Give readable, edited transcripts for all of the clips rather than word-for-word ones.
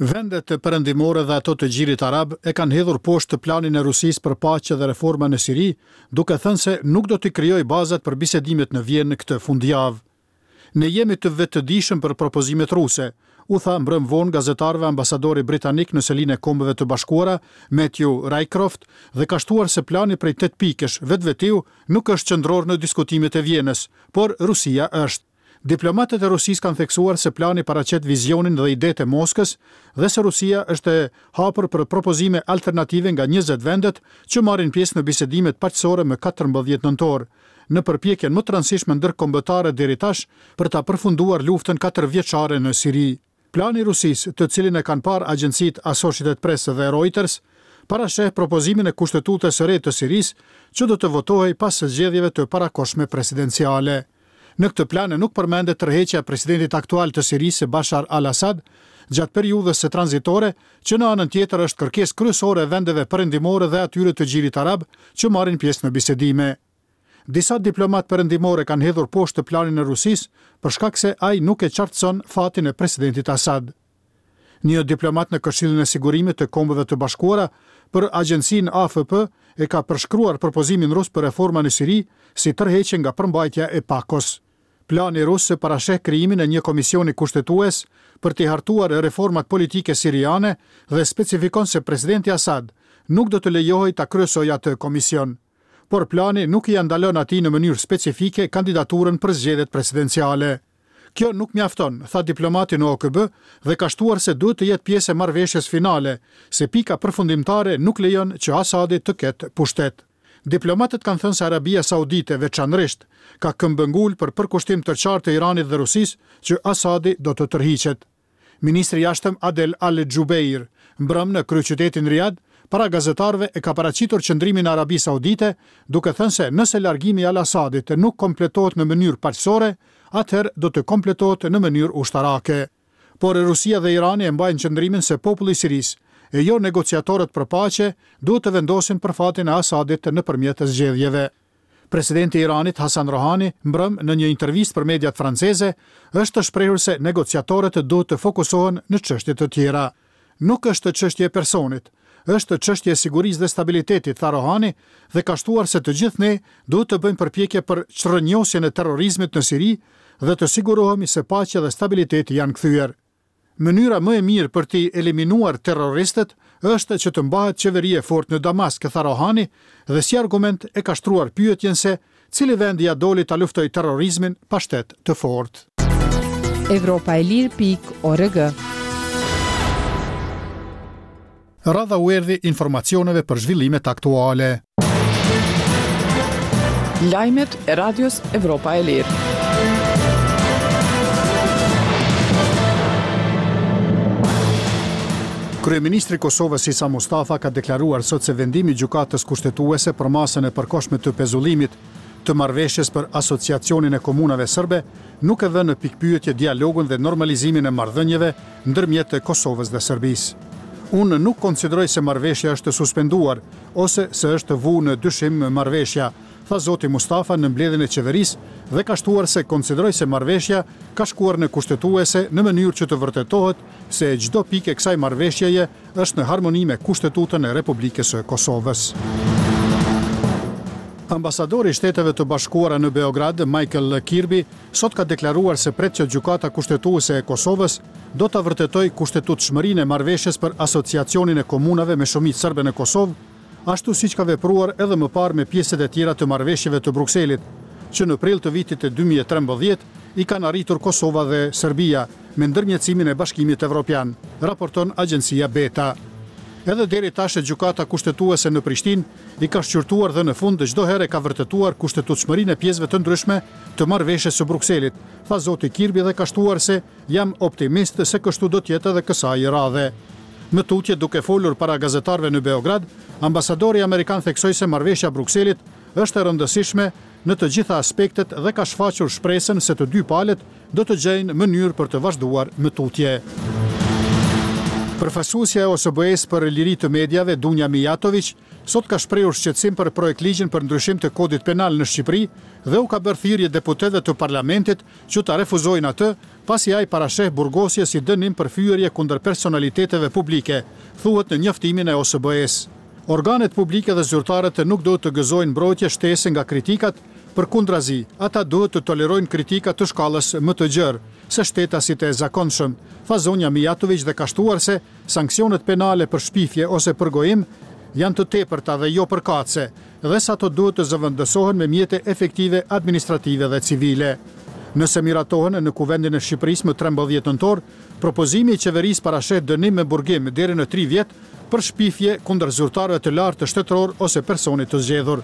Vendet perëndimore dhe ato të Gjirit Arab e kanë hedhur poshtë planin e Rusisë për paqe dhe reforma në Siri, duke thënë se nuk do të krijojë bazat për bisedimet në Vjenë këtë fundjavë. Ne jemi të vetëdijshëm për propozimet ruse, u tha mbrëm vonë gazetarëve ambasadori britanik në Selinë e Kombeve të Bashkuara, Matthew Rycroft, dhe ka shtuar se plani prej 8 pikësh vetvetiu nuk është qendror në diskutimet e Vjenës, por Rusia është. Diplomatët e Rusisë kanë theksuar se plani paraqet vizionin dhe idetë e Moskës dhe se Rusia është e hapur për propozime alternative nga 20 vendet që marrin pjesë në bisedimet paqësore më 14 nëntor, në përpjekjen më të rëndësishme ndërkombëtare deri tash për ta përfunduar luftën 4 vjeçare në Siri. Plani i Rusisë, të cilin e kanë parë agjencitë Associated Press dhe Reuters, parasheh propozimin e kushtetutës së re të Sirisë që do të votohej pas zgjedhjeve të parakohshme presidenciale. Në këtë plan nuk përmendet tërheqja e presidentit aktual të Sirisë, Bashar al-Assad, gjatë periudhës së tranzitore, që në anën tjetër është kërkesë kryesore e vendeve perëndimore dhe atyre të Gjirit Arab që marrin pjesë në bisedime. Disa diplomat perëndimore kanë hedhur poshtë planin e Rusisë për shkak se ai nuk e qartëson fatin e presidentit Assad. Një diplomat në Këshillin e Sigurimit të Kombeve të Bashkuara për agjencinë AFP e ka përshkruar propozimin rus për reforma në Siri si tërheqje nga përmbajtja e pakos. Plani rus parasheh krijimin e një komisioni kushtetues për të hartuar reformat politike siriane dhe specifikon se presidenti Assad nuk do të lejohej ta kryesojë atë komision. Por plani nuk i ndalon atij në mënyrë specifike kandidaturën për zgjedhjet presidenciale. Kjo nuk mjafton, tha diplomati në OKB dhe ka shtuar se duhet të jetë pjesë e marrëveshjes finale, se pika përfundimtare nuk lejon që Asadi të ketë pushtet. Diplomatët kanë thënë se Arabia Saudite veçanërisht ka këmbëngul për përkushtim të qartë të Iranit dhe Rusisë që Asadi do të tërhiqet. Ministri i jashtëm Adel Al-Jubeir, mbrëm në kryeqytetin Riyadh, para gazetarëve e ka paraqitur qëndrimin e Arabi Saudite, duke thënë se nëse largimi i Al-Asadit nuk kompletohet në mënyrë paqësore, atëherë do të kompletohet në mënyrë ushtarake. Por Rusia dhe Irani e mbajnë qëndrimin se populli i Sirisë e jo negociatorët për paqe duhet të vendosin për fatin e Asadit nëpërmjet zgjedhjeve. Presidenti i Iranit Hasan Rohani, mbrëm në një intervistë për mediat franceze, është të shprehur se negociatorët duhet të fokusohen në çështje të tjera. Nuk është çështje e personit, është çështje e sigurisë dhe stabilitetit, tha Rohani, dhe ka shtuar se të gjithë ne duhet të bëjmë përpjekje për çrënjosjen e terrorizmit në Siri dhe të sigurohemi se paqja dhe stabiliteti janë kthyer. Mënyra më e mirë për të eliminuar terroristët është që të mbahet qeveri e fortë në Damask, tha Rohani, dhe si argument e ka shtruar pyetjen se cili vend ja doli ta luftojë terrorizmin pa shtet të fortë. Evropaelir.org. Radha u erdhi informacioneve për zhvillimet aktuale. Lajmet e radios Evropa e Lirë. Kryeministri i Kosovës Isa Mustafa ka deklaruar sot se vendimi i gjykatës kushtetuese për masën e përkohshme të pezullimit të marrëveshjes për asociacionin e komunave serbe nuk e vënë në pikpyetje dialogun dhe normalizimin e marrëdhënieve ndërmjet Kosovës dhe Serbisë. Unë nuk konsideroj se marrëveshja është suspenduar ose se është vënë në dyshim marrëveshja, tha zoti Mustafa në mbledhjen e qeverisë dhe ka shtuar se konsideroj se marrëveshja ka shkuar në kushtetuese në mënyrë që të vërtetohet se çdo pikë e kësaj marrëveshjeje është në harmoni me Kushtetutën e Republikës së Kosovës. Ambasadori i Shteteve të Bashkuara në Beograd, Michael Kirby, sot ka deklaruar se pret që gjykata kushtetuese e Kosovës do ta vërtetojë kushtetutshmërinë e marrëveshjes për asociacionin e komunave me shumicë serbe në Kosovë, ashtu siç ka vepruar edhe më parë me pjesët e tjera të marrëveshjeve të Brukselit, që në prill të vitit 2013 i kanë arritur Kosova dhe Serbia me ndërmjetësimin e Bashkimit Evropian, raporton agjencia Beta. Edhe deri tash gjykata kushtetuese në Prishtinë i ka shqyrtuar dhe në fund çdo herë ka vërtetuar kushtetutshmërinë e pjesëve të ndryshme të marrëveshjes së Brukselit, tha zoti Kirby dhe ka shtuar se jam optimist se kështu do të jetë edhe kësaj radhe. Në tutje duke folur para gazetarëve në Beograd, ambasadori amerikan theksoi se marrëveshja e Brukselit është e rëndësishme në të gjitha aspektet dhe ka shfaqur shpresën se të dy palët do të gjejnë mënyrë për të vazhduar më tutje. Përfaqësuesja e OSBE-s për liri të mediave, Dunja Mijatović, sot ka shprehur shqetësim për projekt ligjin për ndryshim të kodit penal në Shqipëri dhe u ka bërë thirrje deputetëve të parlamentit që ta refuzojnë atë, pasi ai parasheh burgosje si dënim për fyerje kundër personaliteteve publike, thuhet në njoftimin e OSBE-s. Organet publike dhe zyrtarët nuk duhet të gëzojnë mbrojtje shtese nga kritikat, përkundrazi, ata duhet të tolerojnë kritika të shkallës më të gjerë, se shtetasit e zakonshëm, tha zonja Mijatović dhe ka shtuar se sanksionet penale për shpifje ose për gojim janë të tepërta dhe jo përkatëse, dhe sa ato duhet të zëvendësohen me mjete efektive administrative dhe civile. Nëse miratohen në Kuvendin e Shqipërisë më 13 nëntor, propozimi i qeverisë parasheh dënim me burgim deri në 3 vjet për shpifje kundër zyrtarëve të lartë të shtetëror ose personit të zgjedhur.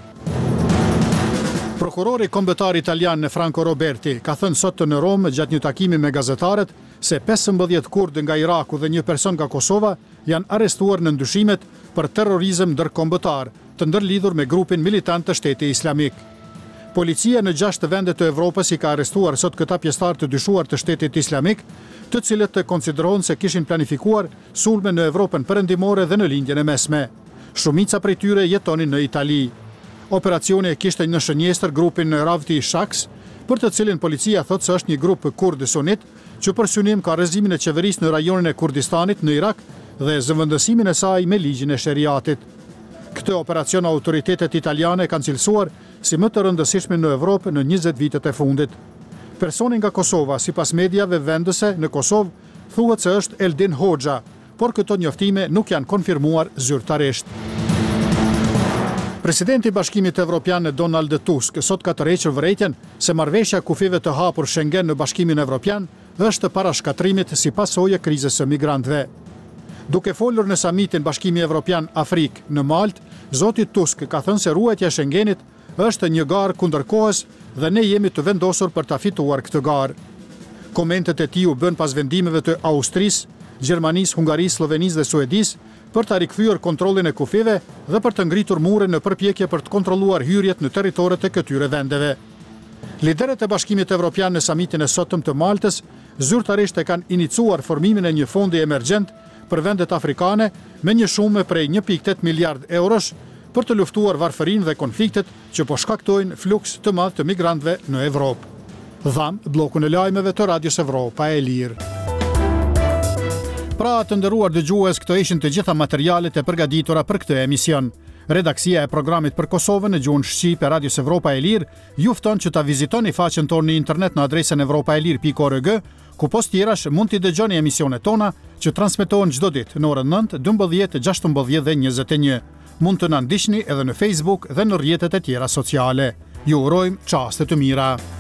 Prokurori kombëtar italian Franco Roberti ka thënë sot në Rom gjatë një takimi me gazetarët se 15 kurdë nga Iraku dhe një person nga Kosova janë arrestuar në ndyshimet për terrorizëm ndërkombëtar të ndërlidhur me grupin militant të Shtetit Islamik. Policia në 6 vende të Evropës i ka arrestuar sot këta pjesëtar të dyshuar të Shtetit Islamik, të cilët të konsiderohen se kishin planifikuar sulme në Evropën perëndimore dhe në lindjen e mesme. Shumica prej tyre jetonin në Itali. Operacioni e kishte në shënjestër grupin Ravti Shaks, për të cilin policia thot se është një grup kurd sunit, që për synim ka rrezimin e qeverisë në rajonin e Kurdistanit në Irak dhe zëvendësimin e saj me ligjin e sheriatit. Këtë operacion autoritetet italiane kanë cilësuar si më të rëndësishmi në Evropë në 20 vitet e fundit. Personi nga Kosova, sipas mediave vendese në Kosovë, thuhet se është Eldin Hoxha, por këto njoftime nuk janë konfirmuar zyrtarisht. Presidenti i Bashkimit Evropian Donald Tusk sot ka tërhequr vërejtjen se marrëveshja kufive të hapur Schengen në Bashkimin Evropian është para shkatrimit si pasojë e krizës së migrantëve. Duke folur në samitin Bashkimi Evropian Afrik në Maltë, zoti Tusk ka thënë se ruajtja e Schengenit është një garë kundër kohës dhe ne jemi të vendosur për ta fituar këtë garë. Komentet e tij u bën pas vendimeve të Austrisë, Gjermanisë, Hungarisë, Slovenisë dhe Suedisë për ta rikthyer kontrollin e kufive dhe për të ngritur mure në përpjekje për të kontrolluar hyrjet në territoret e këtyre vendeve. Liderët e Bashkimit Evropian në samitin e sotëm të Maltës zyrtarisht e kanë iniciuar formimin e një fondi emergjent për vendet afrikane me një shumë prej 1.8 miliard eurosh për të luftuar varfërinë dhe konfliktet që po shkaktojnë fluks të madh të migrantëve në Evropë. Dham bllokun e lajmeve të Radios Evropa e Lirë. Pra të nderuar dëgjues, këto ishin të gjitha materialet e përgatitura për këtë emision. Redaksia e programit për Kosovën në gjuhën shqipe e Radios Evropa e Lirë ju fton që ta vizitoni faqen tonë në internet në adresën evropaelir.org, ku post tjerash mund t'i dëgjoni emisionet tona që transmetohen çdo ditë në orën 9, 12, 16 dhe 21. Mund të na ndiqni edhe në Facebook dhe në rrjetet e tjera sociale. Ju urojmë çaste të mira.